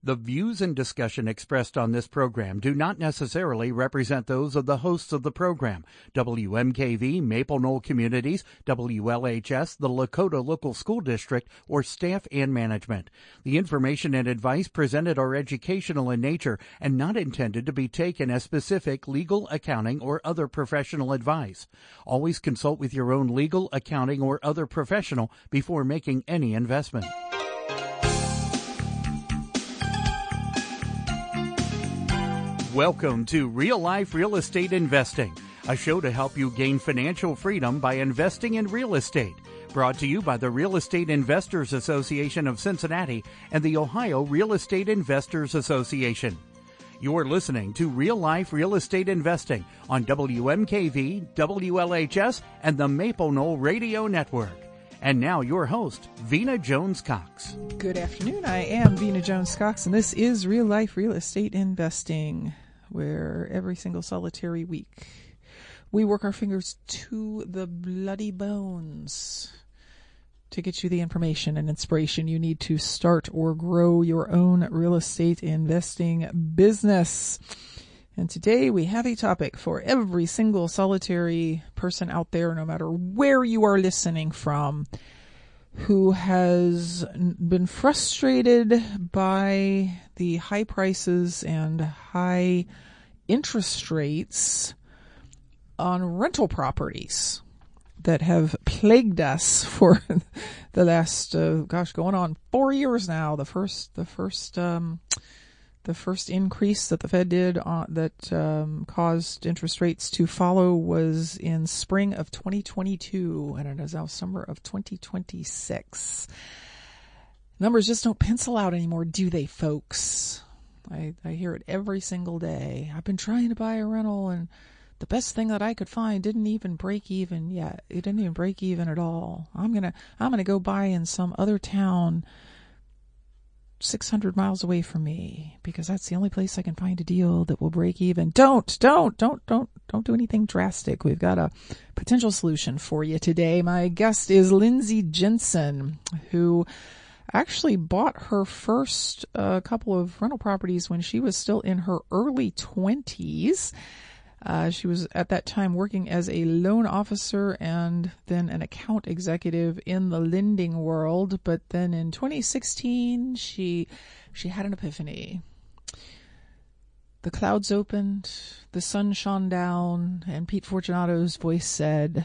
The views and discussion expressed on this program do not necessarily represent those of the hosts of the program, WMKV, Maple Knoll Communities, WLHS, the Lakota Local School District, or staff and management. The information and advice presented are educational in nature and not intended to be taken as specific legal, accounting, or other professional advice. Always consult with your own legal, accounting, or other professional before making any investment. Welcome to Real Life Real Estate Investing, a show to help you gain financial freedom by investing in real estate. Brought to you by the Real Estate Investors Association of Cincinnati and the Ohio Real Estate Investors Association. You're listening to Real Life Real Estate Investing on WMKV, WLHS, and the Maple Knoll Radio Network. And now your host, Vena Jones-Cox. Good afternoon. I am Vena Jones-Cox, and this is Real Life Real Estate Investing, where every single solitary week we work our fingers to the bloody bones to get you the information and inspiration you need to start or grow your own real estate investing business. And today we have a topic for every single solitary person out there, no matter where you are listening from, who has been frustrated by the high prices and high interest rates on rental properties that have plagued us for the last, going on 4 years now. The first increase that the Fed did that caused interest rates to follow was in spring of 2022, and it is now summer of 2026. Numbers just don't pencil out anymore, do they, folks? I hear it every single day. I've been trying to buy a rental, and the best thing that I could find didn't even break even yet. It didn't even break even at all. I'm gonna go buy in some other town 600 miles away from me because that's the only place I can find a deal that will break even. Don't do anything drastic. We've got a potential solution for you today. My guest is Lindsay Jensen, who actually bought her first couple of rental properties when she was still in her early 20s. She was at that time working as a loan officer and then an account executive in the lending world. But then in 2016, she had an epiphany. The clouds opened, the sun shone down, and Pete Fortunato's voice said,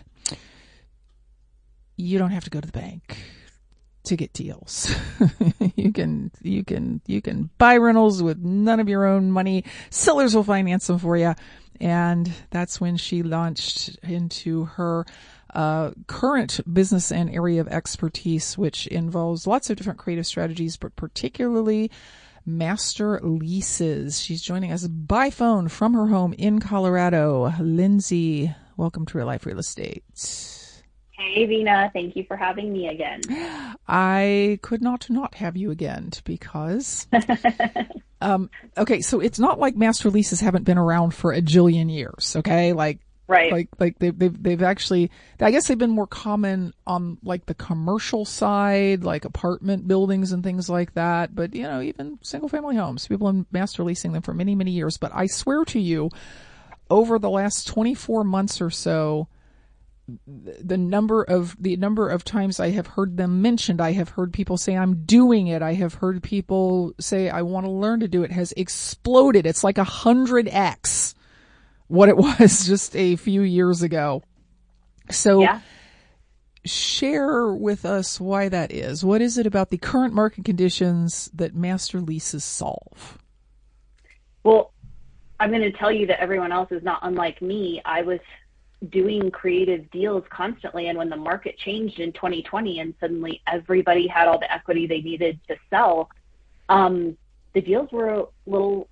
"You don't have to go to the bank to get deals. You can buy rentals with none of your own money. Sellers will finance them for you." And that's when she launched into her current business and area of expertise, which involves lots of different creative strategies, but particularly master leases. She's joining us by phone from her home in Colorado. Lindsay, welcome to Real Life Real Estate. Hey, Vena. Thank you for having me again. I could not have you again because... okay, so it's not like master leases haven't been around for a jillion years, okay? Right. Like they've actually, I guess they've been more common on like the commercial side, like apartment buildings and things like that. But, even single family homes, people have been master leasing them for many, many years. But I swear to you, over the last 24 months or so, the number of times I have heard them mentioned, I have heard people say I'm doing it, I have heard people say I want to learn to do it, has exploded. It's like 100x what it was just a few years ago. So yeah. Share with us why that is. What is it about the current market conditions that master leases solve? Well, I'm going to tell you that everyone else is not unlike me. I was doing creative deals constantly, and when the market changed in 2020 and suddenly everybody had all the equity they needed to sell, the deals were a little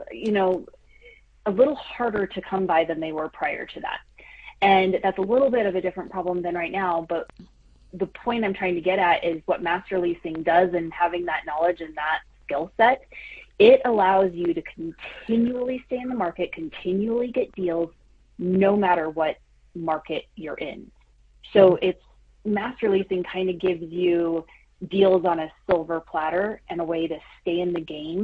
harder to come by than they were prior to that. And that's a little bit of a different problem than right now, but the point I'm trying to get at is what master leasing does, and having that knowledge and that skill set, it allows you to continually stay in the market, continually get deals, no matter what market you're in. So it's master leasing kind of gives you deals on a silver platter and a way to stay in the game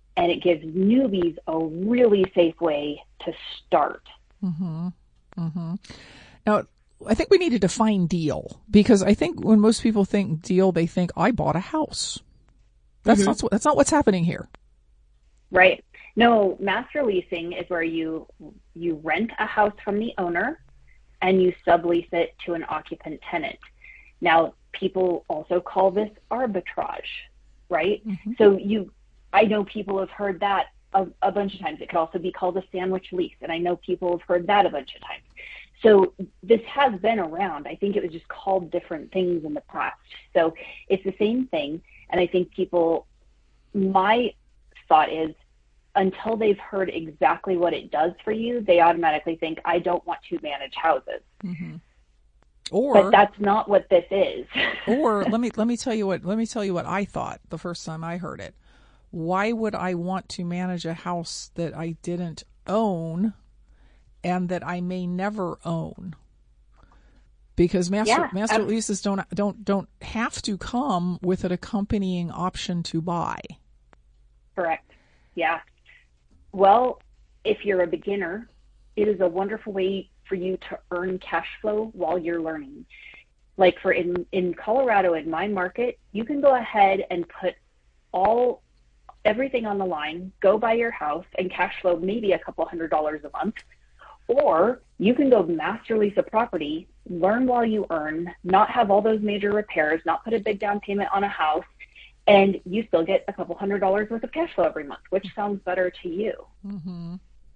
and it gives newbies a really safe way to start. Mm-hmm. Mm-hmm. Now, I think we need to define deal, because I think when most people think deal, they think I bought a house. That's not what's happening here. Right. No, master leasing is where you rent a house from the owner and you sublease it to an occupant tenant. Now, people also call this arbitrage, right? Mm-hmm. So I know people have heard that a bunch of times. It could also be called a sandwich lease, and I know people have heard that a bunch of times. So this has been around. I think it was just called different things in the past. So it's the same thing. And I think my thought is, until they've heard exactly what it does for you, they automatically think, I don't want to manage houses. Mm-hmm. But that's not what this is. Or let me tell you what I thought the first time I heard it. Why would I want to manage a house that I didn't own and that I may never own? Because master leases don't have to come with an accompanying option to buy. Correct. Yeah. Well, if you're a beginner, it is a wonderful way for you to earn cash flow while you're learning. Like in Colorado, in my market, you can go ahead and put everything on the line, go buy your house and cash flow maybe a couple $100s a month. Or you can go master lease a property, learn while you earn, not have all those major repairs, not put a big down payment on a house, and you still get a couple $100s worth of cash flow every month. Which sounds better to you? Mm-hmm.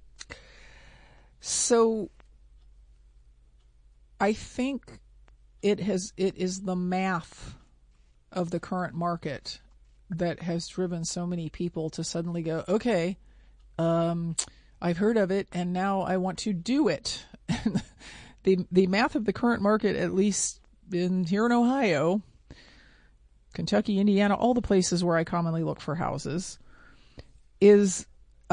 So I think it is the math of the current market that has driven so many people to suddenly go, okay, I've heard of it and now I want to do it. The math of the current market, at least here in Ohio, Kentucky, Indiana, all the places where I commonly look for houses, is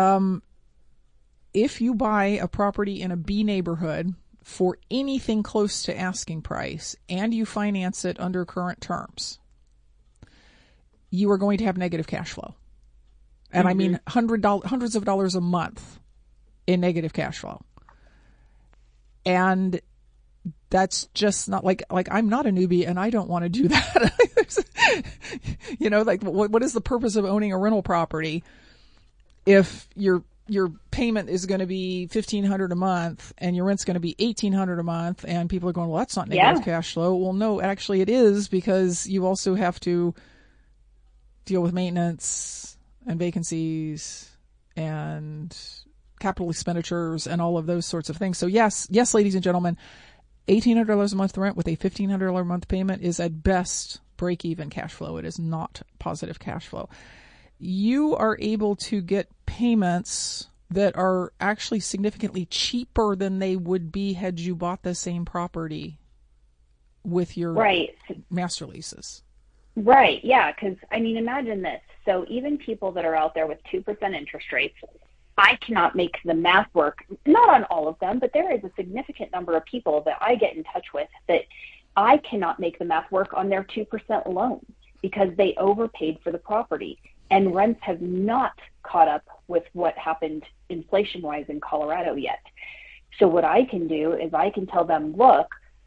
if you buy a property in a B neighborhood for anything close to asking price and you finance it under current terms, you are going to have negative cash flow. And I mean hundreds of dollars a month in negative cash flow. And that's just not like I'm not a newbie and I don't want to do that. What is the purpose of owning a rental property if your payment is going to be $1,500 a month and your rent's going to be $1,800 a month, and people are going, well, that's not negative cash flow. Well, no, actually it is, because you also have to deal with maintenance and vacancies and capital expenditures and all of those sorts of things. So yes, ladies and gentlemen, $1,800 a month rent with a $1,500 a month payment is at best break-even cash flow. It is not positive cash flow. You are able to get payments that are actually significantly cheaper than they would be had you bought the same property with your master leases. Right, yeah, because, imagine this. So even people that are out there with 2% interest rates, I cannot make the math work, not on all of them, but there is a significant number of people that I get in touch with that I cannot make the math work on their 2% loan because they overpaid for the property. And rents have not caught up with what happened inflation-wise in Colorado yet. So what I can do is I can tell them, look,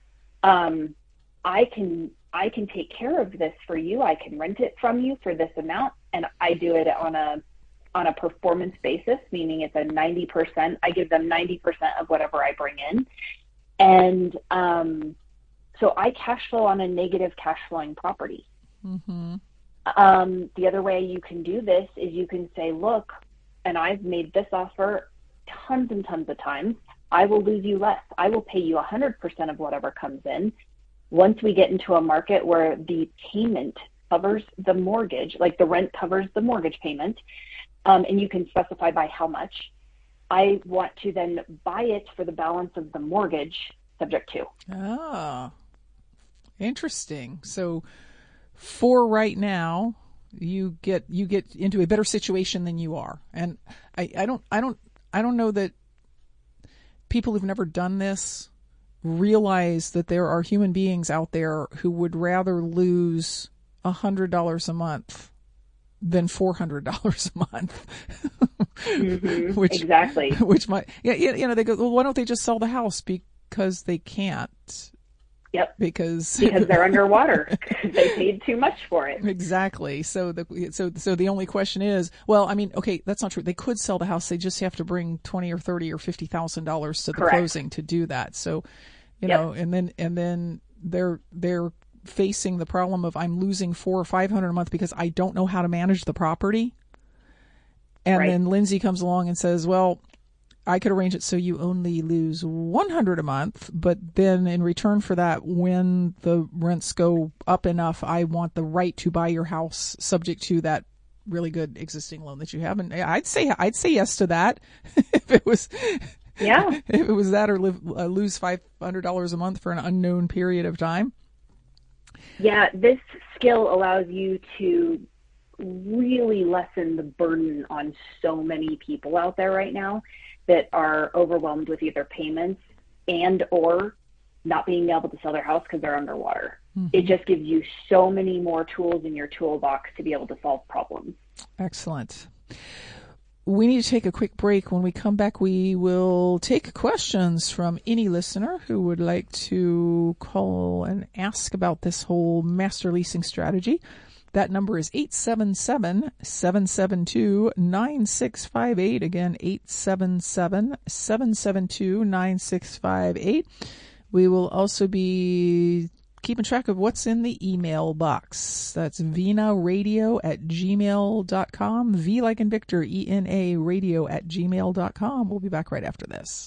I can take care of this for you. I can rent it from you for this amount, and I do it on a performance basis, meaning it's a 90%. I give them 90% of whatever I bring in. And so I cash flow on a negative cash flowing property. Mm-hmm. The other way you can do this is you can say, look, and I've made this offer tons and tons of times, I will lose you less. I will pay you 100% of whatever comes in. Once we get into a market where the payment covers the mortgage, like the rent covers the mortgage payment, and you can specify by how much, I want to then buy it for the balance of the mortgage subject to. Ah, interesting. So for right now, you get into a better situation than you are. And I don't know that people who've never done this realize that there are human beings out there who would rather lose $100 a month than $400 a month. Mm-hmm. Which, exactly. Which might, they go, well, why don't they just sell the house? Because they can't. Yep. Because they're underwater. They paid too much for it. Exactly. So the only question is, well, I mean, okay, that's not true. They could sell the house. They just have to bring $20,000 or $30,000 or $50,000 to the closing to do that. So, you know, and then they're facing the problem of, I'm losing $400 or $500 a month because I don't know how to manage the property. And then Lindsay comes along and says, well, I could arrange it so you only lose $100 a month, but then in return for that, when the rents go up enough, I want the right to buy your house subject to that really good existing loan that you have. And I'd say yes to that if it was that, or lose $500 a month for an unknown period of time. Yeah, this skill allows you to really lessen the burden on so many people out there right now that are overwhelmed with either payments and or not being able to sell their house because they're underwater. Mm-hmm. It just gives you so many more tools in your toolbox to be able to solve problems. Excellent. We need to take a quick break. When we come back, we will take questions from any listener who would like to call and ask about this whole master leasing strategy. That number is 877-772-9658. Again, 877-772-9658. We will also be keeping track of what's in the email box. That's venaradio@gmail.com. V like in Victor, ENA radio@gmail.com. We'll be back right after this.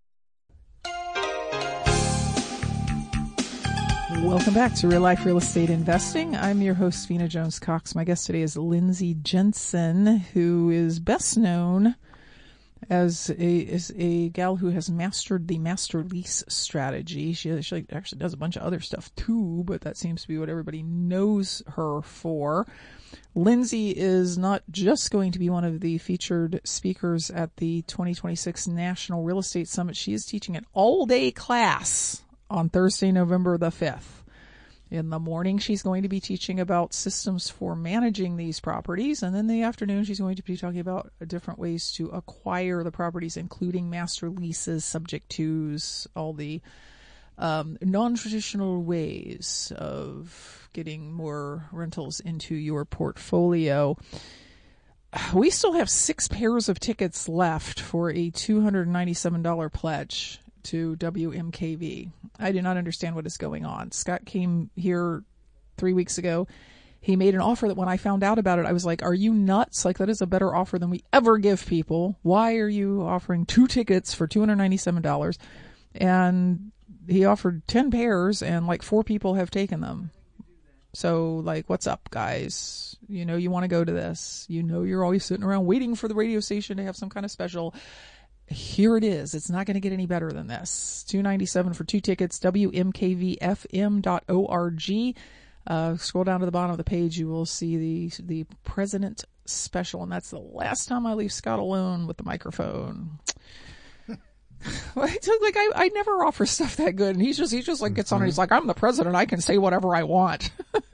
Welcome back to Real Life Real Estate Investing. I'm your host, Vena Jones Cox. My guest today is Lindsay Jensen, who is best known as a gal who has mastered the master lease strategy. She actually does a bunch of other stuff too, but that seems to be what everybody knows her for. Lindsay is not just going to be one of the featured speakers at the 2026 National Real Estate Summit. She is teaching an all-day class on Thursday, November the 5th. In the morning, she's going to be teaching about systems for managing these properties. And then in the afternoon, she's going to be talking about different ways to acquire the properties, including master leases, subject tos, all the non-traditional ways of getting more rentals into your portfolio. We still have 6 pairs of tickets left for a $297 pledge to WMKV. I do not understand what is going on. Scott came here 3 weeks ago. He made an offer that when I found out about it, I was like, are you nuts? Like, that is a better offer than we ever give people. Why are you offering 2 tickets for $297? And he offered 10 pairs and like 4 people have taken them. So like, what's up, guys? You know, you want to go to this. You know, you're always sitting around waiting for the radio station to have some kind of special. Here it is. It's not going to get any better than this. $297 for 2 tickets, WMKVFM.org. Scroll down to the bottom of the page. You will see the President Special, and that's the last time I leave Scott alone with the microphone. I never offer stuff that good, and he just like gets on and he's like, I'm the president. I can say whatever I want.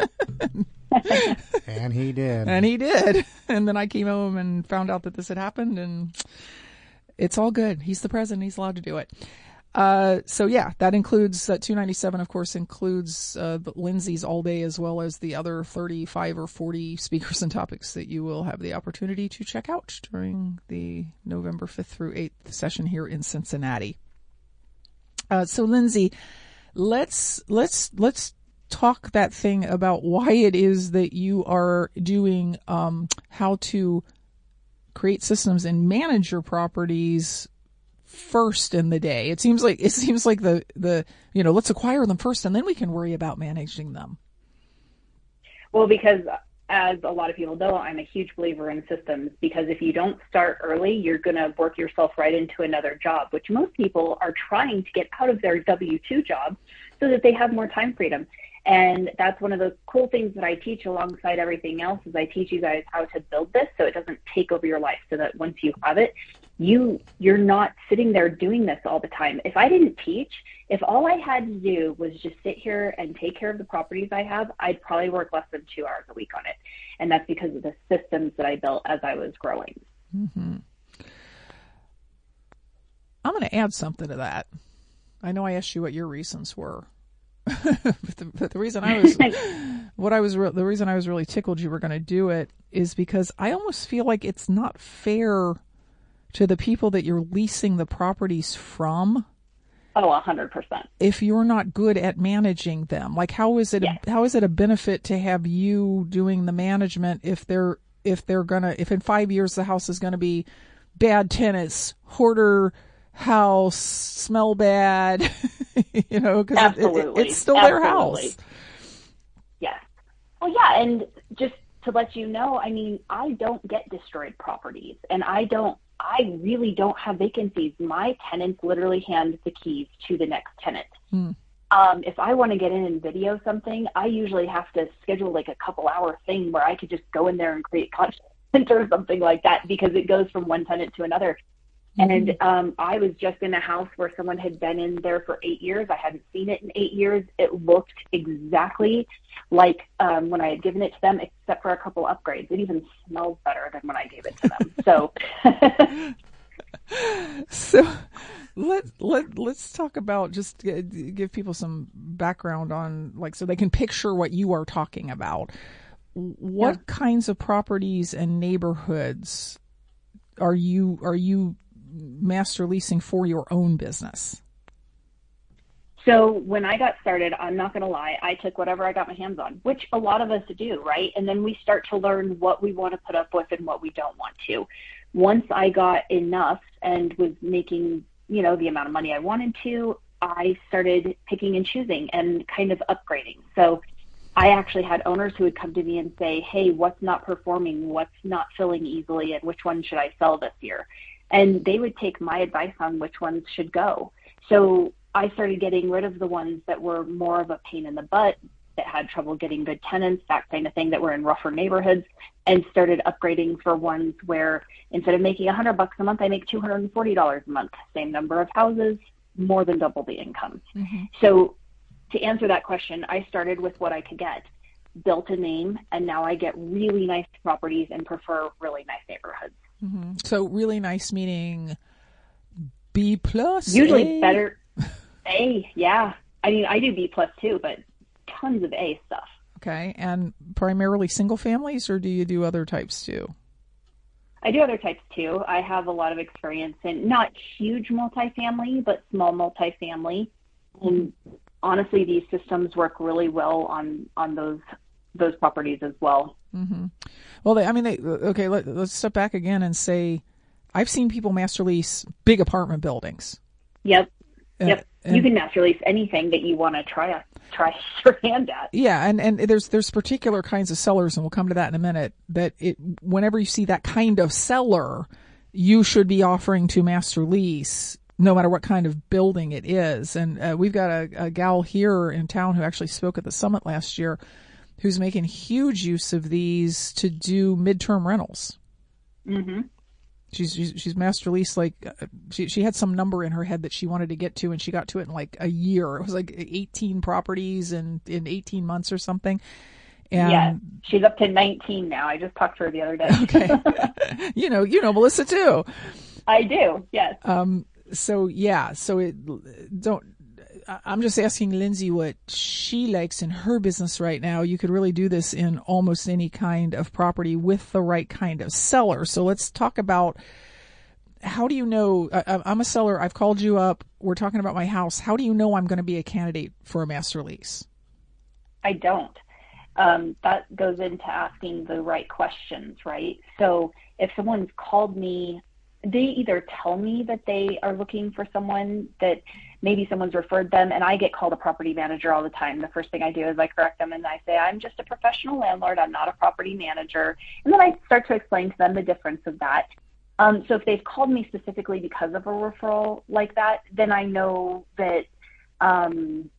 And he did. And then I came home and found out that this had happened, and it's all good. He's the president. He's allowed to do it. So yeah, that includes $297. Of course, includes Lindsay's all day as well as the other 35 or 40 speakers and topics that you will have the opportunity to check out during the November 5th through 8th session here in Cincinnati. So Lindsay, let's talk that thing about why it is that you are doing how to create systems and manage your properties first in the day. It seems like the let's acquire them first and then we can worry about managing them. Well, because as a lot of people know, I'm a huge believer in systems, because if you don't start early, you're going to work yourself right into another job, which most people are trying to get out of their W-2 job so that they have more time freedom. And that's one of the cool things that I teach alongside everything else, is I teach you guys how to build this so it doesn't take over your life, so that once you have it, you're not sitting there doing this all the time. If I didn't teach, if all I had to do was just sit here and take care of the properties I have, I'd probably work less than 2 hours a week on it. And that's because of the systems that I built as I was growing. Mm-hmm. I'm going to add something to that. I know I asked you what your reasons were. but the reason I was the reason I was really tickled you were going to do it is because I almost feel like it's not fair to the people that you're leasing the properties from. Oh, 100%. If you're not good at managing them, like how is it a benefit to have you doing the management if in 5 years the house is going to be bad tenants, hoarder house, smell bad, because it's still their house. Yes. Well, yeah, and just to let you know, I mean, I don't get destroyed properties, and I really don't have vacancies. My tenants literally hand the keys to the next tenant. If I want to get in and video something, I usually have to schedule like a couple hour thing where I could just go in there and create content or something like that, because it goes from one tenant to another. And I was just in a house where someone had been in there for 8 years. I hadn't seen it in 8 years. It looked exactly like when I had given it to them, except for a couple upgrades. It even smells better than when I gave it to them. So let's talk about, just give people some background on, like, so they can picture what you are talking about. What kinds of properties and neighborhoods are you master leasing for your own business? So when I got started, I'm not going to lie, I took whatever I got my hands on, which a lot of us do, right? And then we start to learn what we want to put up with and what we don't want to. Once I got enough and was making, the amount of money I wanted to, I started picking and choosing and kind of upgrading. So I actually had owners who would come to me and say, hey, what's not performing? What's not filling easily? And which one should I sell this year? And they would take my advice on which ones should go. So I started getting rid of the ones that were more of a pain in the butt, that had trouble getting good tenants, that kind of thing, that were in rougher neighborhoods, and started upgrading for ones where instead of making $100 a month, I make $240 a month. Same number of houses, more than double the income. Mm-hmm. So to answer that question, I started with what I could get, built a name, and now I get really nice properties and prefer really nice neighborhoods. Mm-hmm. So really nice meaning B+? Usually A? Better. A, yeah. I mean, I do B+ too, but tons of A stuff. Okay. And primarily single families, or do you do other types too? I do other types too. I have a lot of experience in not huge multifamily, but small multifamily. And honestly, these systems work really well on those properties as well. Mm-hmm. Well, let's step back again and say, I've seen people master lease big apartment buildings. Yep. You can master lease anything that you want to try your hand at. Yeah, and there's particular kinds of sellers, and we'll come to that in a minute, that whenever you see that kind of seller, you should be offering to master lease no matter what kind of building it is. And we've got a gal here in town who actually spoke at the summit last year who's making huge use of these to do midterm rentals. Mm-hmm. She's master leased, like she had some number in her head that she wanted to get to, and she got to it in like a year. It was like 18 properties in 18 months or something. And yeah, she's up to 19 now. I just talked to her the other day. Okay. you know Melissa too. I do. Yes. I'm just asking Lindsay what she likes in her business right now. You could really do this in almost any kind of property with the right kind of seller. So let's talk about, how do you know, I'm a seller, I've called you up, we're talking about my house. How do you know I'm going to be a candidate for a master lease? I don't. That goes into asking the right questions, right? So if someone's called me, they either tell me that they are looking for someone, that maybe someone's referred them, and I get called a property manager all the time. The first thing I do is I correct them and I say, I'm just a professional landlord. I'm not a property manager. And then I start to explain to them the difference of that. So if they've called me specifically because of a referral like that, then I know that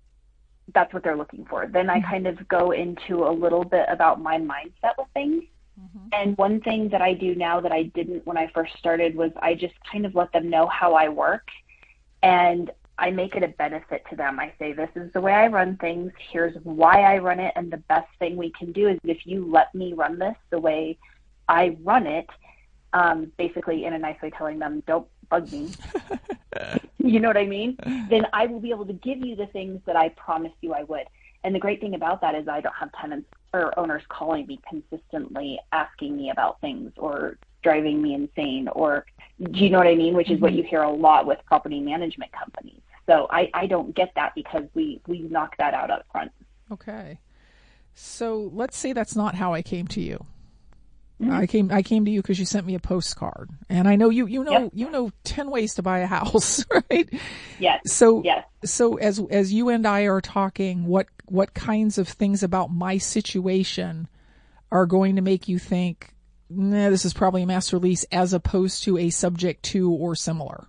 that's what they're looking for. Then I kind of go into a little bit about my mindset with things. And one thing that I do now that I didn't when I first started was I just kind of let them know how I work, and I make it a benefit to them. I say, this is the way I run things. Here's why I run it. And the best thing we can do is if you let me run this the way I run it, basically in a nice way telling them, don't bug me. You know what I mean? Then I will be able to give you the things that I promised you I would. And the great thing about that is I don't have tenants or owners calling me consistently asking me about things or driving me insane, or do you know what I mean? Which is what you hear a lot with property management companies. So I don't get that because we knock that out up front. Okay. So let's say that's not how I came to you. Mm-hmm. I came to you because you sent me a postcard, and I know you know 10 ways to buy a house, right? Yes. So as you and I are talking, what kinds of things about my situation are going to make you think, nah, this is probably a master lease as opposed to a subject to or similar?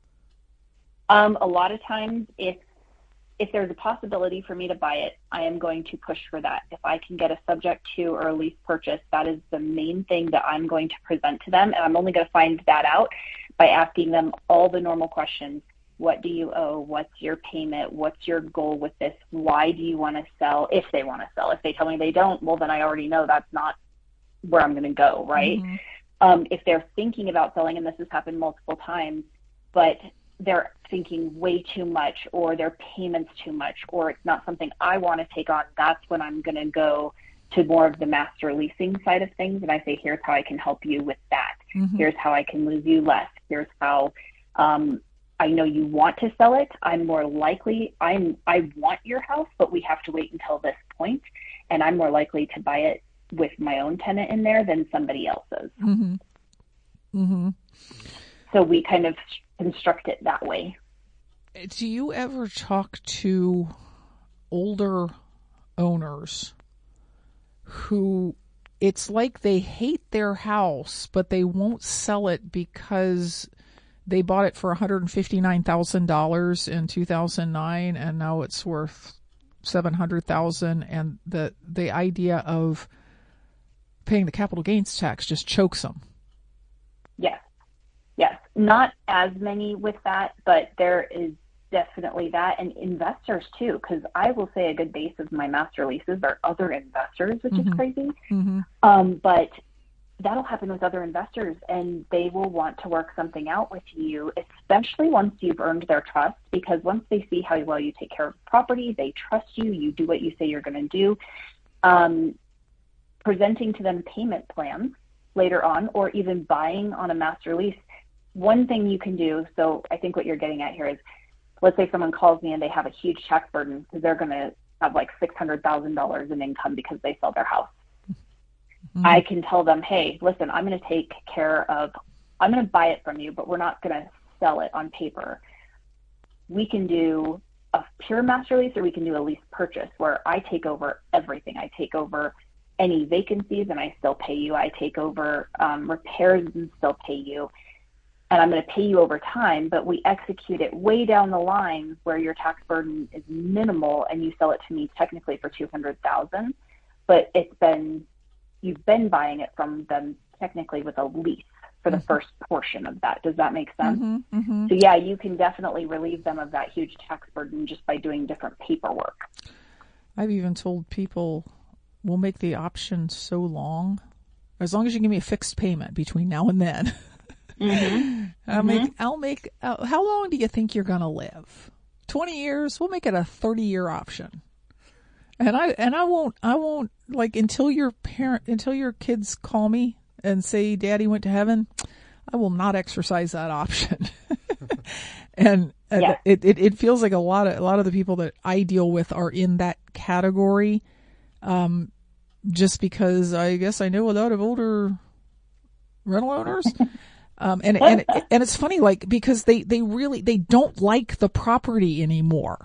A lot of times, if there's a possibility for me to buy it, I am going to push for that. If I can get a subject to or a lease purchase, that is the main thing that I'm going to present to them. And I'm only going to find that out by asking them all the normal questions. What do you owe? What's your payment? What's your goal with this? Why do you want to sell? If they want to sell. If they tell me they don't, well, then I already know that's not where I'm going to go, right? Mm-hmm. If they're thinking about selling, and this has happened multiple times, but they're thinking way too much, or their payment's too much, or it's not something I want to take on, that's when I'm going to go to more of the master leasing side of things. And I say, here's how I can help you with that. Mm-hmm. Here's how I can lose you less. Here's how I know you want to sell it. I'm more likely, I want your house, but we have to wait until this point, and I'm more likely to buy it with my own tenant in there than somebody else's. Mm-hmm. Mm-hmm. So we kind of construct it that way. Do you ever talk to older owners who it's like they hate their house, but they won't sell it because they bought it for $159,000 in 2009 and now it's worth $700,000, and the idea of paying the capital gains tax just chokes them? Yes, not as many with that, but there is definitely that, and investors too, because I will say a good base of my master leases are other investors, which is crazy. Mm-hmm. But that'll happen with other investors, and they will want to work something out with you, especially once you've earned their trust, because once they see how well you take care of the property, they trust you, you do what you say you're going to do. Presenting to them payment plans later on, or even buying on a master lease. One thing you can do, so I think what you're getting at here is, let's say someone calls me and they have a huge tax burden because they're going to have like $600,000 in income because they sell their house. Mm-hmm. I can tell them, hey, listen, I'm going to buy it from you, but we're not going to sell it on paper. We can do a pure master lease, or we can do a lease purchase where I take over everything. I take over any vacancies and I still pay you. I take over repairs and still pay you. And I'm going to pay you over time, but we execute it way down the line where your tax burden is minimal, and you sell it to me technically for $200,000, but you've been buying it from them technically with a lease for the first portion of that. Does that make sense? Mm-hmm, mm-hmm. So yeah, you can definitely relieve them of that huge tax burden just by doing different paperwork. I've even told people, we'll make the option so long as you give me a fixed payment between now and then. Mm-hmm. I'll make, how long do you think you're going to live? 20 years? We'll make it a 30-year option. And I won't like, until your kids call me and say Daddy went to heaven, I will not exercise that option. And yeah. It feels like a lot of the people that I deal with are in that category. Just because I guess I know a lot of older rental owners. And it's funny, like, because they don't like the property anymore.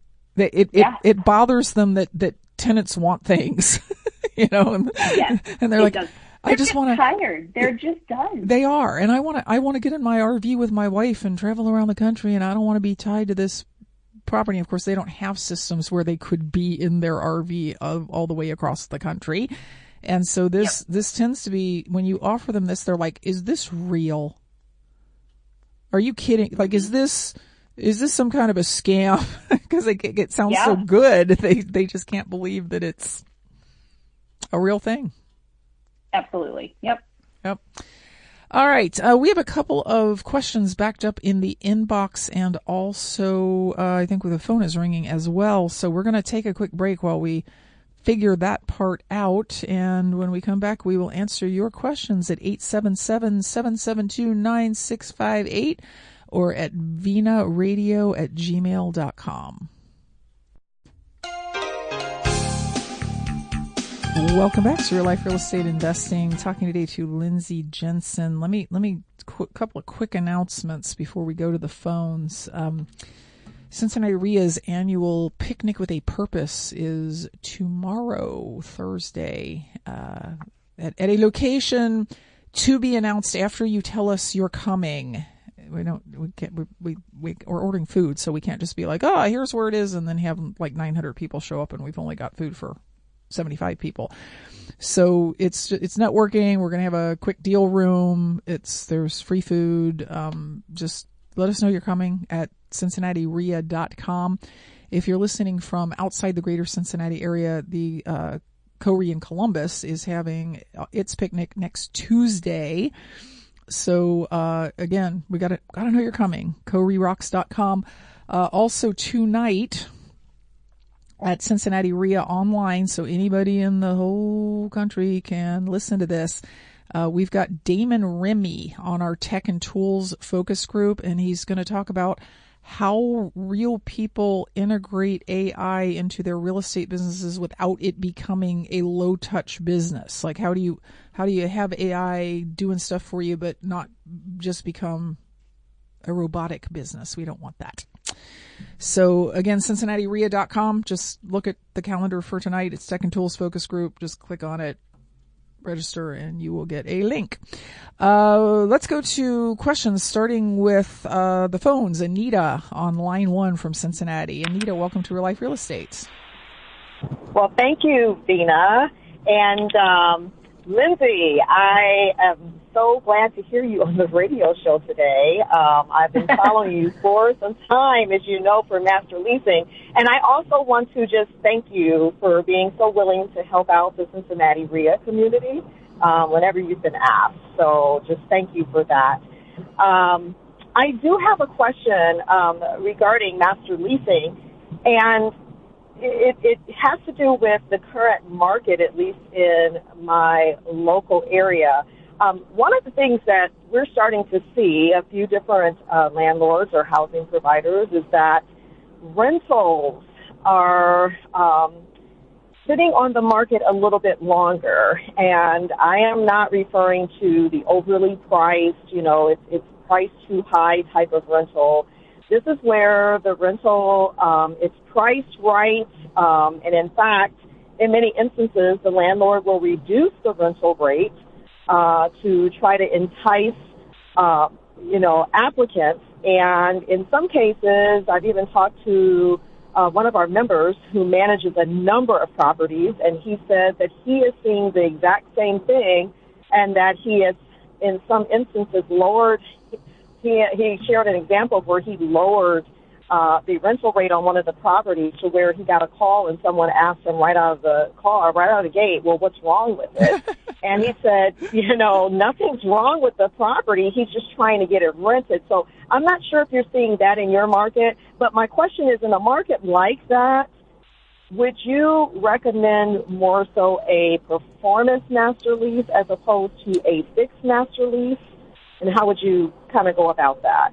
It bothers them that tenants want things, you know, and they're like, does. I just want to, tired. They're just done. They are. And I want to get in my RV with my wife and travel around the country, and I don't want to be tied to this property. Of course, they don't have systems where they could be in their RV all the way across the country. And so this tends to be, when you offer them this, they're like, is this real? Are you kidding? Like, is this some kind of a scam? Because it sounds so good. They just can't believe that it's a real thing. Absolutely. Yep. All right. We have a couple of questions backed up in the inbox, and also I think the phone is ringing as well. So we're going to take a quick break while we figure that part out. And when we come back, we will answer your questions at 877-772-9658 or at vinaradio@gmail.com. Welcome back to Real Life Real Estate Investing. Talking today to Lindsay Jensen. Let me couple of quick announcements before we go to the phones. Cincinnati REIA's annual Picnic with a Purpose is tomorrow, Thursday, at a location to be announced after you tell us you're coming. We're ordering food, so we can't just be like, oh, here's where it is, and then have like 900 people show up and we've only got food for 75 people. So it's networking. We're going to have a quick deal room. There's free food. Just let us know you're coming at CincinnatiREIA.com. If you're listening from outside the greater Cincinnati area, the CoRE in Columbus is having its picnic next Tuesday. So again, we gotta know you're coming. CoReRocks.com. Also tonight at Cincinnati REIA online, so anybody in the whole country can listen to this. We've got Damon Remy on our Tech and Tools focus group, and he's going to talk about how real people integrate AI into their real estate businesses without it becoming a low-touch business. Like, how do you have AI doing stuff for you, but not just become a robotic business? We don't want that. So again, CincinnatiREIA.com. Just look at the calendar for tonight. It's Tech and Tools Focus Group. Just click on it, register, and you will get a link. Let's go to questions, starting with the phones. Anita on line 1 from Cincinnati. Anita, welcome to Real Life Real Estate. Well, thank you, Vina. And Lindsay, I am so glad to hear you on the radio show today. I've been following you for some time, as you know, for Master Leasing. And I also want to just thank you for being so willing to help out the Cincinnati REIA community whenever you've been asked. So just thank you for that. I do have a question regarding Master Leasing, and it has to do with the current market, at least in my local area. One of the things that we're starting to see, a few different landlords or housing providers, is that rentals are sitting on the market a little bit longer. And I am not referring to the overly priced, it's priced too high type of rental. This is where the rental, it's priced right, and in fact, in many instances, the landlord will reduce the rental rate to try to entice, applicants. And in some cases, I've even talked to one of our members who manages a number of properties, and he said that he is seeing the exact same thing, and that he has, in some instances, lowered. He shared an example of where he lowered the rental rate on one of the properties to where he got a call and someone asked him right out of the gate, well, what's wrong with it? And he said, nothing's wrong with the property. He's just trying to get it rented. So I'm not sure if you're seeing that in your market, but my question is, in a market like that, would you recommend more so a performance master lease as opposed to a fixed master lease? And how would you kind of go about that?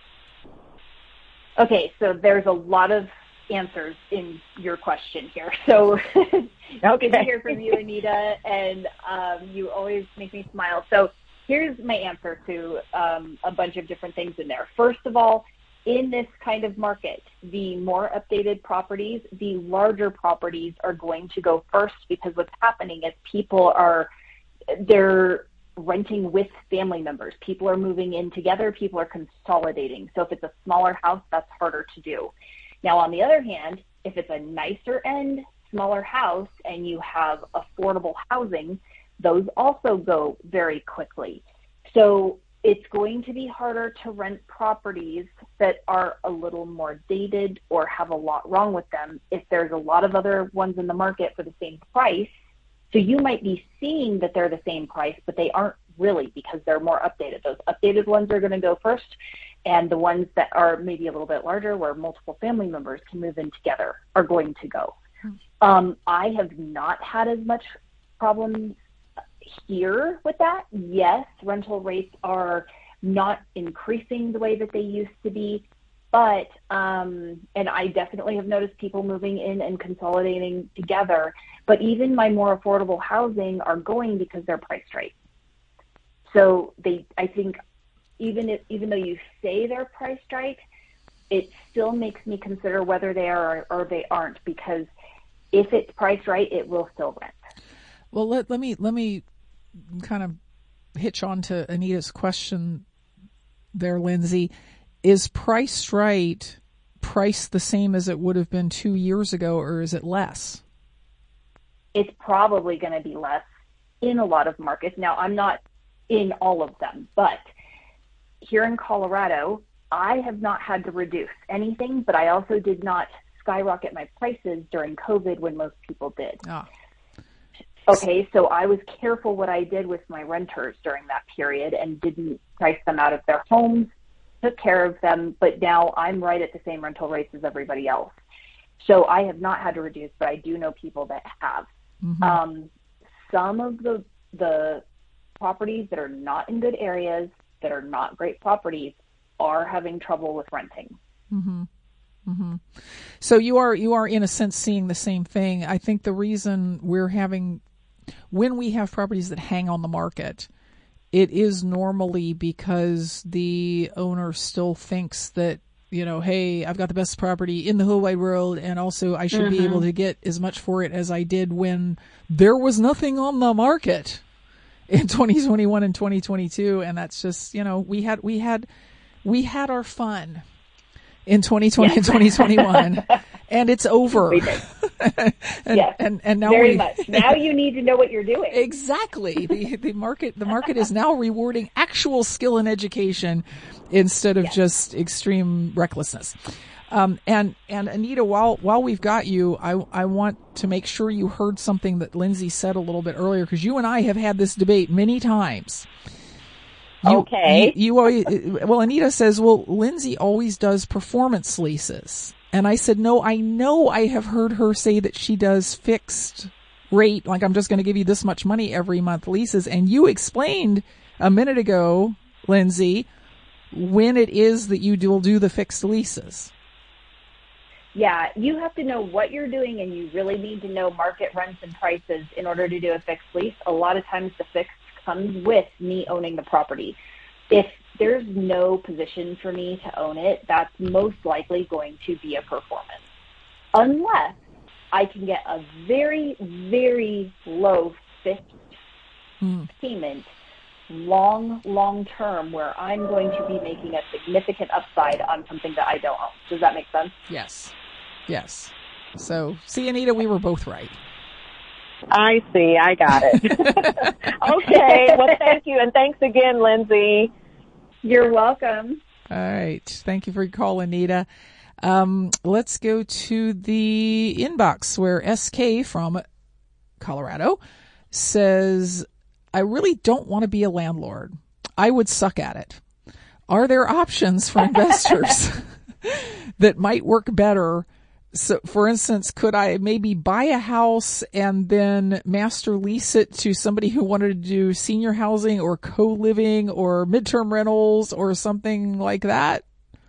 Okay, so there's a lot of answers in your question here. So good to hear from you, Anita, and you always make me smile. So here's my answer to a bunch of different things in there. First of all, in this kind of market, the more updated properties, the larger properties are going to go first, because what's happening is they're renting with family members. People are moving in together. People are consolidating. So if it's a smaller house, that's harder to do. Now, on the other hand, if it's a nicer end, smaller house and you have affordable housing, those also go very quickly. So it's going to be harder to rent properties that are a little more dated or have a lot wrong with them if there's a lot of other ones in the market for the same price. So you might be seeing that they're the same price, but they aren't really, because they're more updated. Those updated ones are going to go first, and the ones that are maybe a little bit larger where multiple family members can move in together are going to go. I have not had as much problems here with that. Yes, rental rates are not increasing the way that they used to be, but and I definitely have noticed people moving in and consolidating together, but even my more affordable housing are going because they're priced right. So I think even though you say they're priced right, it still makes me consider whether they are or they aren't, because if it's priced right, it will still rent. Well, let me kind of hitch on to Anita's question there, Lindsay. Is priced right priced the same as it would have been 2 years ago, or is it less? It's probably going to be less in a lot of markets. Now, I'm not in all of them, but here in Colorado, I have not had to reduce anything, but I also did not skyrocket my prices during COVID when most people did. Okay, so I was careful what I did with my renters during that period and didn't price them out of their homes, took care of them, but now I'm right at the same rental rates as everybody else. So I have not had to reduce, but I do know people that have. Mm-hmm. Some of the properties that are not in good areas, that are not great properties, are having trouble with renting. Mm-hmm. Mm-hmm. So you are in a sense seeing the same thing. I think the reason when we have properties that hang on the market, it is normally because the owner still thinks that, hey, I've got the best property in the whole wide world, and also I should be able to get as much for it as I did when there was nothing on the market in 2021 and 2022. And that's just, we had our fun in 2020 and 2021, and it's over. We did. and now very much. Now you need to know what you're doing. Exactly. The market is now rewarding actual skill and education instead of just extreme recklessness. And Anita, while we've got you, I want to make sure you heard something that Lindsay said a little bit earlier, because you and I have had this debate many times. Okay. Anita says, Lindsay always does performance leases. And I said, no, I know I have heard her say that she does fixed rate, like I'm just going to give you this much money every month leases. And you explained a minute ago, Lindsay, when it is that you will do the fixed leases. Yeah, you have to know what you're doing, and you really need to know market rents and prices in order to do a fixed lease. A lot of times the fixed comes with me owning the property. If there's no position for me to own it, that's most likely going to be a performance. Unless I can get a very, very low fixed payment, long term, where I'm going to be making a significant upside on something that I don't own. Does that make sense? Yes. So, see, Anita, we were both right. I see. I got it. Okay. Well, thank you. And thanks again, Lindsay. You're welcome. All right. Thank you for your call, Anita. Let's go to the inbox where SK from Colorado says, I really don't want to be a landlord. I would suck at it. Are there options for investors that might work better? So, for instance, could I maybe buy a house and then master lease it to somebody who wanted to do senior housing or co-living or midterm rentals or something like that?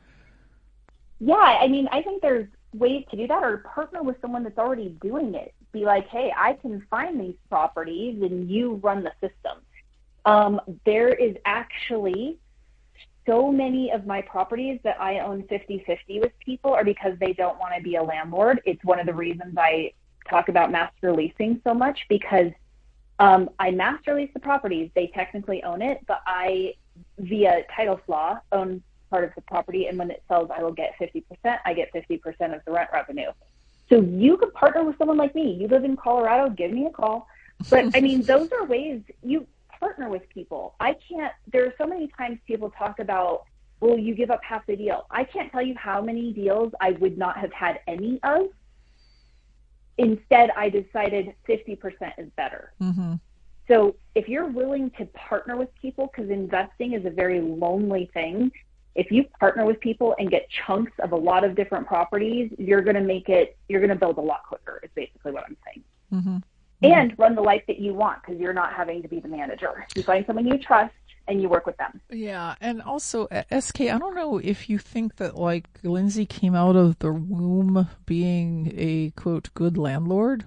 Yeah, I mean, I think there's ways to do that, or partner with someone that's already doing it. Be like, hey, I can find these properties and you run the system. There is actually so many of my properties that I own 50-50 with people are because they don't want to be a landlord. It's one of the reasons I talk about master leasing so much, because I master lease the properties. They technically own it, but I, via title flaw, own part of the property, and when it sells, I will get 50%. I get 50% of the rent revenue. So you could partner with someone like me. You live in Colorado, give me a call. But I mean, those are ways you partner with people. There are so many times people talk about, well, you give up half the deal. I can't tell you how many deals I would not have had any of. Instead, I decided 50% is better. Mm-hmm. So if you're willing to partner with people, because investing is a very lonely thing, if you partner with people and get chunks of a lot of different properties, you're going to build a lot quicker, is basically what I'm saying. Mm-hmm. And run the life that you want, because you're not having to be the manager. You find someone you trust and you work with them. Yeah. And also, SK, I don't know if you think that, like, Lindsay came out of the womb being a, quote, good landlord.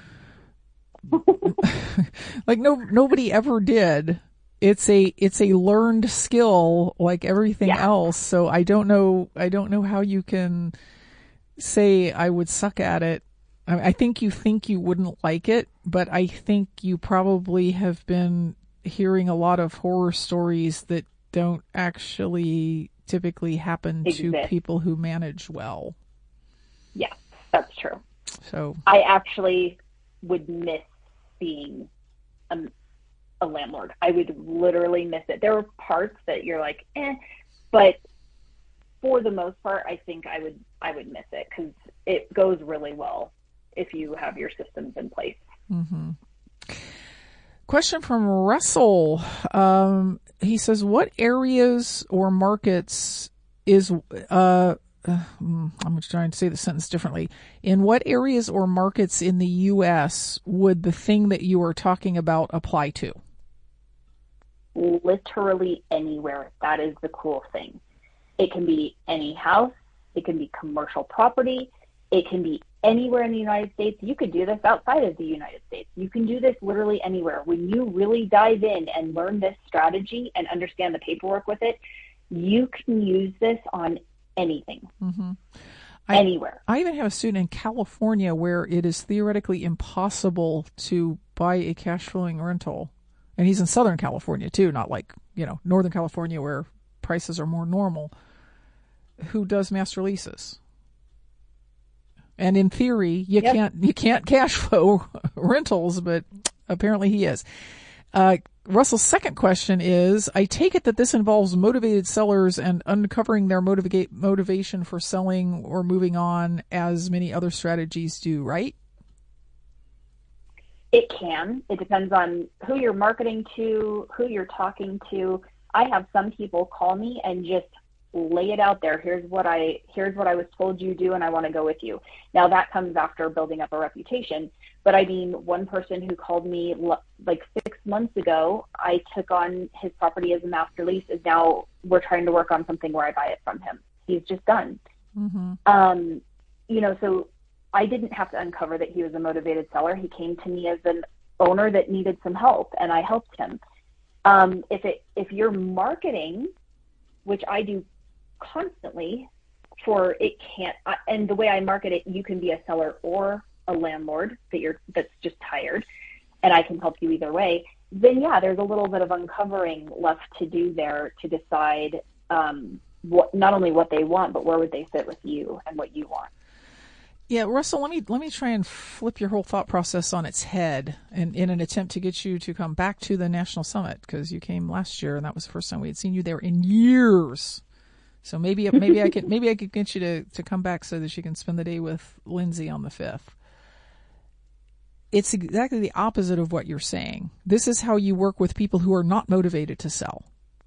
Like, nobody ever did. It's a learned skill like everything else. So I don't know how you can say I would suck at it. I think you wouldn't like it, but I think you probably have been hearing a lot of horror stories that don't actually typically happen to people who manage well. Yeah, that's true. So I actually would miss being a landlord. I would literally miss it. There were parts that you're like, but for the most part, I think I would miss it, because it goes really well if you have your systems in place. Mm-hmm. Question from Russell. He says, what areas or markets I'm trying to say the sentence differently. In what areas or markets in the U.S. would the thing that you are talking about apply to? Literally anywhere. That is the cool thing. It can be any house. It can be commercial property. It can be anywhere in the United States. You could do this outside of the United States. You can do this literally anywhere. When you really dive in and learn this strategy and understand the paperwork with it, you can use this on anything. Mm-hmm. Anywhere. I even have a student in California where it is theoretically impossible to buy a cash flowing rental. And he's in Southern California too, not like, Northern California where prices are more normal, who does master leases. And in theory, you can't cash flow rentals, but apparently he is. Russell's second question is, I take it that this involves motivated sellers and uncovering their motivation for selling or moving on, as many other strategies do, right? It can. It depends on who you're marketing to, who you're talking to. I have some people call me and just lay it out there. Here's what I was told you do, and I want to go with you. Now that comes after building up a reputation. But I mean, one person who called me like 6 months ago, I took on his property as a master lease, is now we're trying to work on something where I buy it from him. He's just done. Mm-hmm. So I didn't have to uncover that he was a motivated seller. He came to me as an owner that needed some help, and I helped him. If you're marketing, which I do constantly, and the way I market it, you can be a seller or a landlord that's just tired, and I can help you either way. Then there's a little bit of uncovering left to do there to decide not only what they want, but where would they fit with you and what you want. Yeah, Russell, let me try and flip your whole thought process on its head, and in an attempt to get you to come back to the National Summit, because you came last year and that was the first time we had seen you there in years. So maybe I could get you to come back so that you can spend the day with Lindsay on the 5th. It's exactly the opposite of what you're saying. This is how you work with people who are not motivated to sell.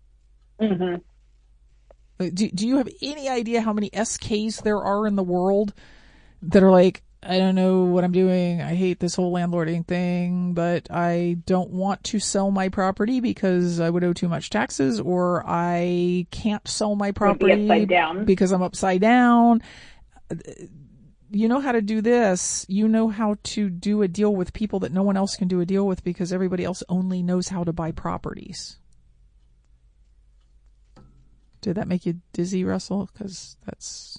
Mm-hmm. Do you have any idea how many SKs there are in the world that are like, I don't know what I'm doing. I hate this whole landlording thing, but I don't want to sell my property because I would owe too much taxes, or I can't sell my property because I'm upside down. You know how to do this. You know how to do a deal with people that no one else can do a deal with because everybody else only knows how to buy properties. Did that make you dizzy, Russell? Because that's...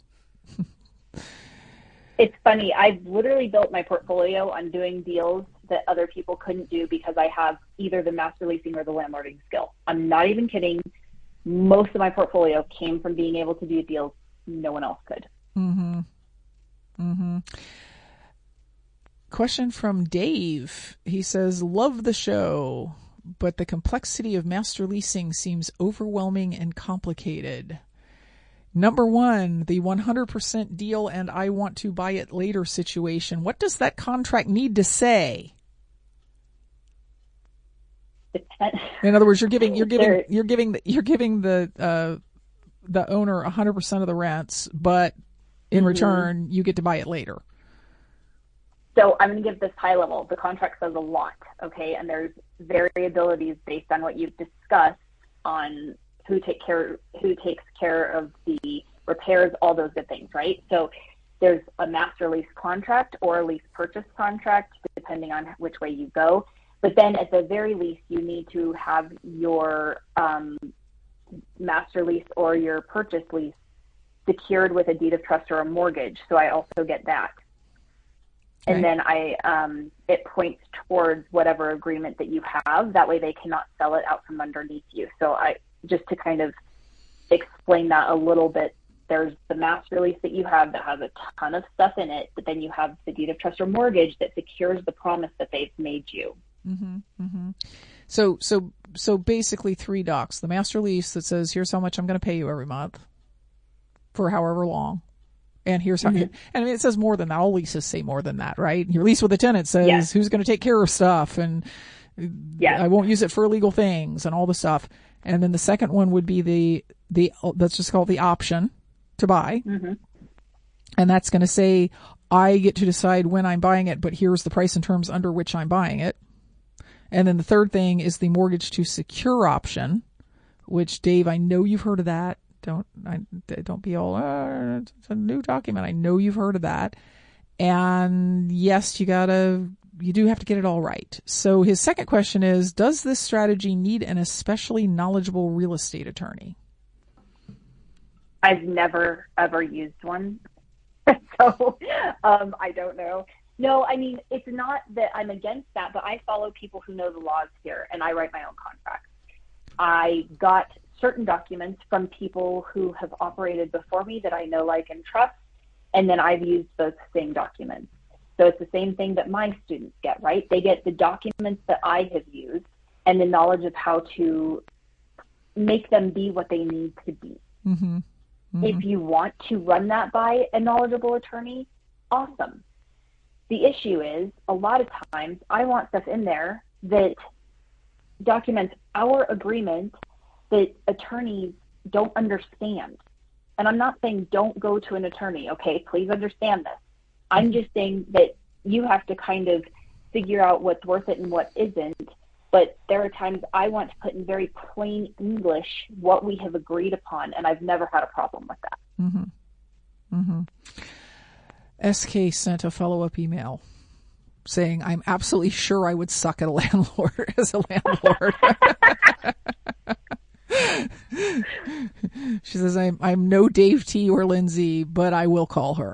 It's funny. I've literally built my portfolio on doing deals that other people couldn't do because I have either the master leasing or the landlording skill. I'm not even kidding. Most of my portfolio came from being able to do deals no one else could. Mm-hmm. Mm-hmm. Question from Dave. He says, love the show, but the complexity of master leasing seems overwhelming and complicated. Number one, the 100% deal and I want to buy it later situation. What does that contract need to say? In other words, you're giving the owner 100% of the rents, but in return you get to buy it later. So I'm going to give this high level. The contract says a lot, okay? And there's variabilities based on what you've discussed on who takes care of the repairs, all those good things, right? So there's a master lease contract or a lease purchase contract, depending on which way you go. But then at the very least, you need to have your master lease or your purchase lease secured with a deed of trust or a mortgage. So I also get that. And then it points towards whatever agreement that you have. That way they cannot sell it out from underneath you. So just to kind of explain that a little bit, there's the master lease that you have that has a ton of stuff in it, but then you have the deed of trust or mortgage that secures the promise that they've made you. Mm-hmm, mm-hmm. So basically 3 docs. The master lease that says, here's how much I'm going to pay you every month for however long. And here's how, and I mean, it says more than that. All leases say more than that, right? Your lease with the tenant says who's going to take care of stuff, and I won't use it for illegal things and all the stuff. And then the second one would be the let's just call it the option to buy. Mm-hmm. And that's going to say, I get to decide when I'm buying it, but here's the price and terms under which I'm buying it. And then the third thing is the mortgage to secure option, which, Dave, I know you've heard of that. Don't be all, it's a new document. I know you've heard of that. And yes, you do have to get it all right. So his second question is, does this strategy need an especially knowledgeable real estate attorney? I've never, ever used one. So I don't know. No, I mean, it's not that I'm against that, but I follow people who know the laws here, and I write my own contracts. I got certain documents from people who have operated before me that I know, like, and trust, and then I've used those same documents. So it's the same thing that my students get, right? They get the documents that I have used and the knowledge of how to make them be what they need to be. Mm-hmm. Mm-hmm. If you want to run that by a knowledgeable attorney, awesome. The issue is, a lot of times I want stuff in there that documents our agreement that attorneys don't understand. And I'm not saying don't go to an attorney, okay? Please understand this. I'm just saying that you have to kind of figure out what's worth it and what isn't. But there are times I want to put in very plain English what we have agreed upon, and I've never had a problem with that. Mm-hmm. Mm-hmm. SK sent a follow-up email saying, I'm absolutely sure I would suck at a landlord as a landlord. She says, I'm no Dave T or Lindsay, but I will call her.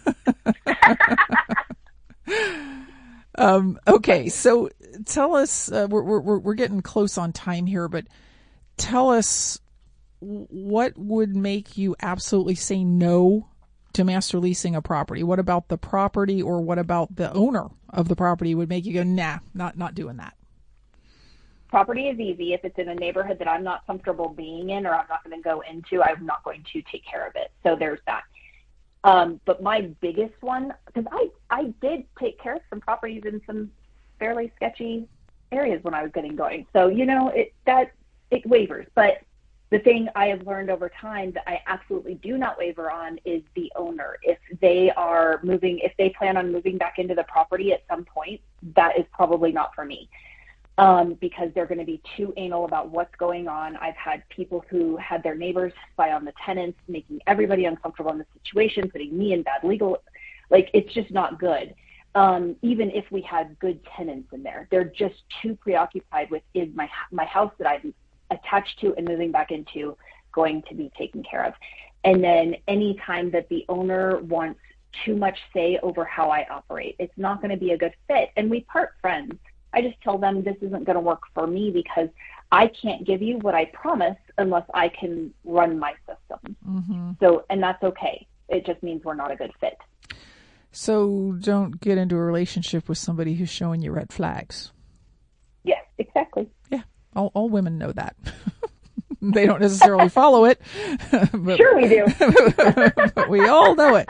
Okay, so tell us, we're getting close on time here, but tell us what would make you absolutely say no to master leasing a property. What about the property, or what about the owner of the property would make you go, nah, not doing that? Property is easy. If it's in a neighborhood that I'm not comfortable being in, or I'm not going to go into, I'm not going to take care of it. So there's that. But my biggest one, because I did take care of some properties in some fairly sketchy areas when I was getting going. So, it wavers. But the thing I have learned over time that I absolutely do not waver on is the owner. If they plan on moving back into the property at some point, that is probably not for me. Because they're going to be too anal about what's going on. I've had people who had their neighbors spy on the tenants, making everybody uncomfortable in the situation, putting me in bad legal, it's just not good. Even if we had good tenants in there, they're just too preoccupied with, is my house that I'm attached to and moving back into going to be taken care of? And then any time that the owner wants too much say over how I operate, it's not going to be a good fit. And we part friends. I just tell them this isn't going to work for me because I can't give you what I promise unless I can run my system. Mm-hmm. So, and that's okay. It just means we're not a good fit. So don't get into a relationship with somebody who's showing you red flags. Yes, exactly. Yeah, all women know that. They don't necessarily follow it. But, sure we do. But we all know it.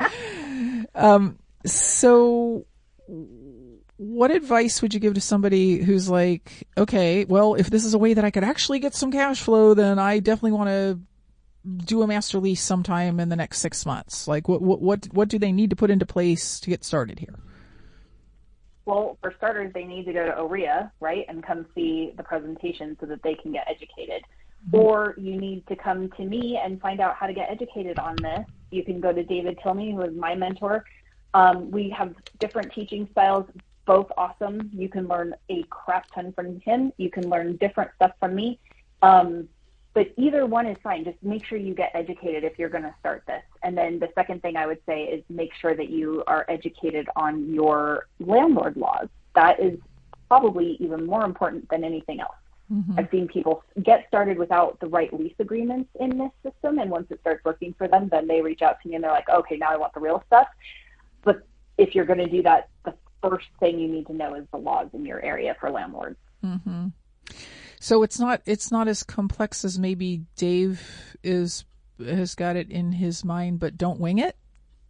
So what advice would you give to somebody who's like, okay, well, if this is a way that I could actually get some cash flow, then I definitely want to do a master lease sometime in the next 6 months. Like what do they need to put into place to get started here? Well, for starters, they need to go to OREA, right, and come see the presentation so that they can get educated. Or you need to come to me and find out how to get educated on this. You can go to David Tilney, who is my mentor. We have different teaching styles, both awesome. You can learn a crap ton from him. You can learn different stuff from me. But either one is fine. Just make sure you get educated if you're going to start this. And then the second thing I would say is make sure that you are educated on your landlord laws. That is probably even more important than anything else. Mm-hmm. I've seen people get started without the right lease agreements in this system, and once it starts working for them, then they reach out to me and they're like, okay, now I want the real stuff. But if you're going to do that, the first thing you need to know is the laws in your area for landlords. Mm-hmm. So it's not as complex as maybe Dave has got it in his mind, but don't wing it.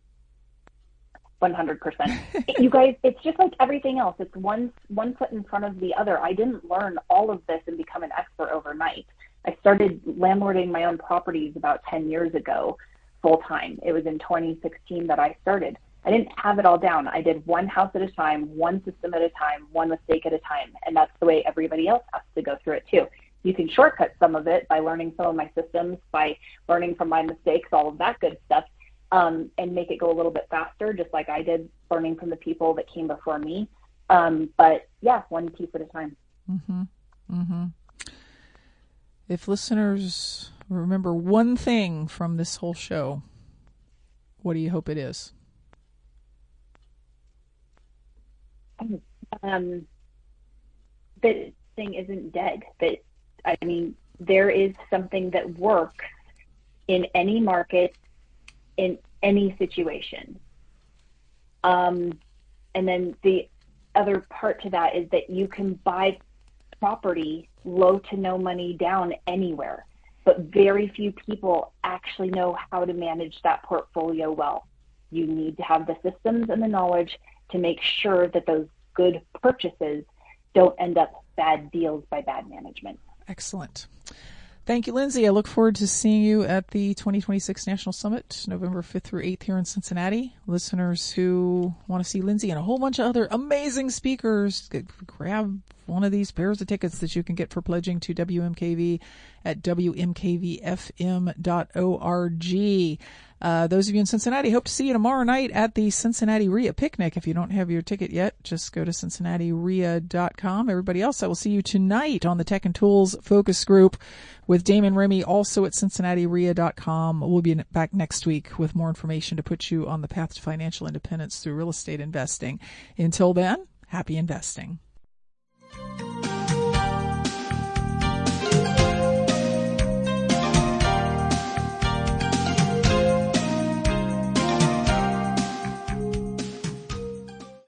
100%. You guys, it's just like everything else. It's one foot in front of the other. I didn't learn all of this and become an expert overnight. I started landlording my own properties about 10 years ago, full time. It was in 2016 that I started. I didn't have it all down. I did one house at a time, one system at a time, one mistake at a time. And that's the way everybody else has to go through it too. You can shortcut some of it by learning some of my systems, by learning from my mistakes, all of that good stuff. And make it go a little bit faster, just like I did, learning from the people that came before me. But yeah, one piece at a time. Mm-hmm. Mm-hmm. If listeners remember one thing from this whole show, what do you hope it is? That thing isn't dead. There is something that works in any market, in any situation. And then the other part to that is that you can buy property low to no money down anywhere, but very few people actually know how to manage that portfolio well. You need to have the systems and the knowledge to make sure that those good purchases don't end up bad deals by bad management. Excellent. Thank you, Lindsay. I look forward to seeing you at the 2026 National Summit, November 5th through 8th here in Cincinnati. Listeners who want to see Lindsay and a whole bunch of other amazing speakers, grab one of these pairs of tickets that you can get for pledging to WMKV at WMKVFM.org. Those of you in Cincinnati, hope to see you tomorrow night at the Cincinnati RIA Picnic. If you don't have your ticket yet, just go to CincinnatiRIA.com. Everybody else, I will see you tonight on the Tech and Tools Focus Group with Damon Remy, also at CincinnatiRIA.com. We'll be back next week with more information to put you on the path to financial independence through real estate investing. Until then, happy investing.